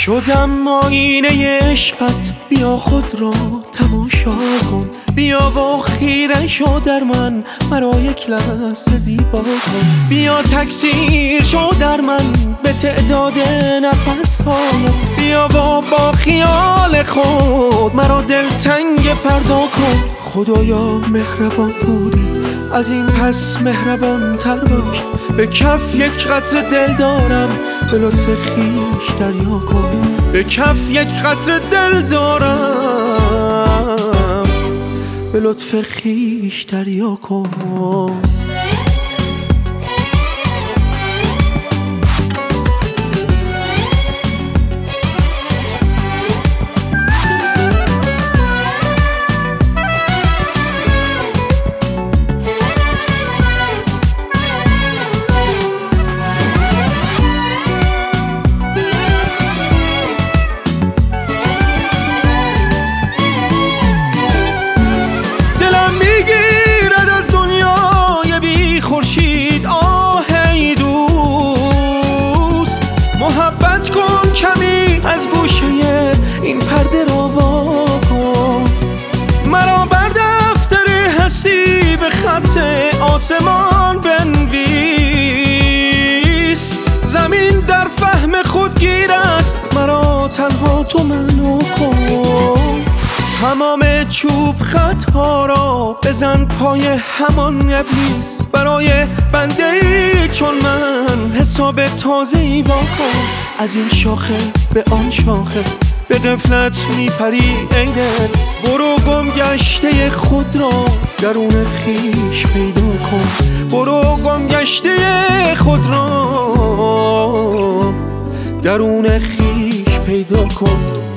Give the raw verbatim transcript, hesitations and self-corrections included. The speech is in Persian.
شدم آینه عشقت، بیا خود را تماشا کن، بیا و خیره شو در من، مرا یک لحظه زیبا کن. بیا تکثیر شو در من به تعداد نفس هایم، بیا و با خیال خود مرا دلتنگ فردا کن. خدایا مهربان بودی، از این پس مهربان تر باش، به کف یک قطره دل دارم، به لطف خویش دریا کن. به کف یک قطره دل دارم، به لطف خویش دریا کن. محبت کن کمی از گوشه این پرده را وا کن، مرا بر دفتر هستی به خط آسمان بنویس. زمین در فهم خود گیر است، مرا تنها تو منو کن. تمام چوب خطها را بزن پای همان ابلیس، برای بنده ای چون من حساب تازه‌ای وا کن. از این شاخه به آن شاخه به غفلت میپری ای دل، برو گم گشته خود را درون خویش پیدا کن. برو گم گشته خود را درون خویش پیدا کن.